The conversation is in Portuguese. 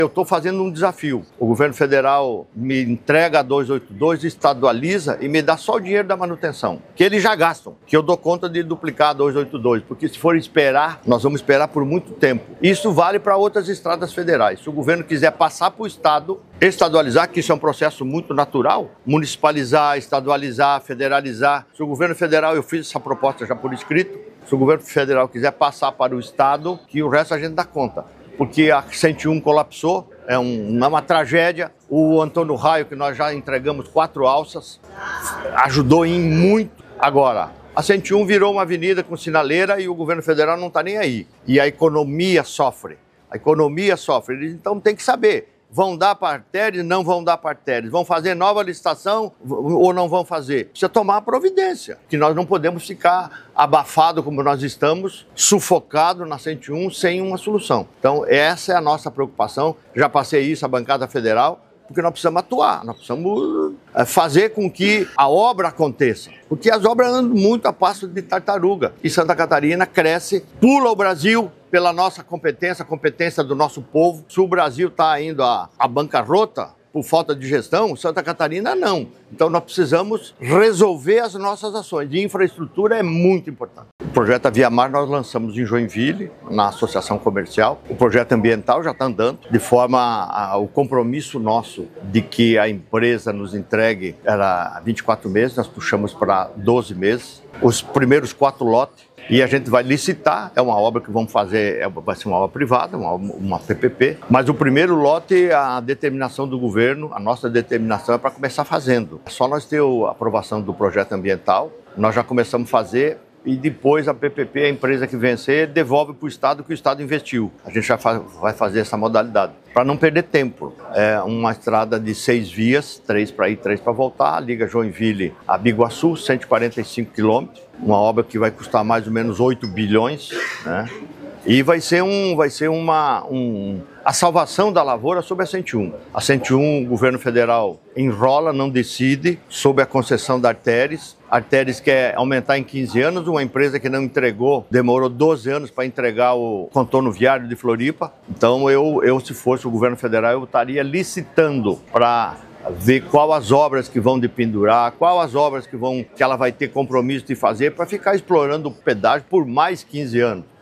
Eu estou fazendo um desafio. O governo federal me entrega a 282, estadualiza e me dá só o dinheiro da manutenção, que eles já gastam, que eu dou conta de duplicar a 282, porque se for esperar, nós vamos esperar por muito tempo. Isso vale para outras estradas federais. Se o governo quiser passar para o estado, estadualizar, que isso é um processo muito natural, municipalizar, estadualizar, federalizar. Se o governo federal, eu fiz essa proposta já por escrito, se o governo federal quiser passar para o estado, que o resto a gente dá conta. Porque a 101 colapsou, é uma tragédia. O Antônio Raio, que nós já entregamos 4 alças, ajudou em muito. Agora, a 101 virou uma avenida com sinaleira e o governo federal não está nem aí. E a economia sofre. A economia sofre. Então tem que saber. Vão dar para artérias, não vão dar para artérias. Vão fazer nova licitação ou não vão fazer? Precisa tomar a providência, que nós não podemos ficar abafados como nós estamos, sufocados na 101 sem uma solução. Então essa é a nossa preocupação. Já passei isso à bancada federal, porque nós precisamos atuar, nós precisamos fazer com que a obra aconteça. Porque as obras andam muito a passo de tartaruga. E Santa Catarina cresce, pula o Brasil pela nossa competência, a competência do nosso povo. Se o Brasil está indo à bancarrota por falta de gestão, Santa Catarina não. Então nós precisamos resolver as nossas ações. E infraestrutura é muito importante. O projeto Via Mar nós lançamos em Joinville, na associação comercial. O projeto ambiental já está andando, de forma o compromisso nosso de que a empresa nos entregue era 24 meses, nós puxamos para 12 meses. Os primeiros 4 lotes. E a gente vai licitar, é uma obra que vamos fazer, vai ser uma obra privada, uma PPP. Mas o primeiro lote, a determinação do governo, a nossa determinação é para começar fazendo. É só nós ter a aprovação do projeto ambiental, nós já começamos a fazer e depois a PPP, a empresa que vencer, devolve para o Estado que o Estado investiu. A gente já vai fazer essa modalidade, para não perder tempo. É uma estrada de 6 vias, 3 para ir, 3 para voltar, liga Joinville a Biguaçu, 145 quilômetros. Uma obra que vai custar mais ou menos 8 bilhões, né? E vai ser a salvação da lavoura sobre a 101. A 101, o governo federal enrola, não decide sobre a concessão da Artérias. A Artérias quer aumentar em 15 anos, uma empresa que não entregou, demorou 12 anos para entregar o contorno viário de Floripa. Então eu, se fosse o governo federal, eu estaria licitando para ver qual as obras que vão dependurar, qual as obras que ela vai ter compromisso de fazer para ficar explorando o pedágio por mais 15 anos.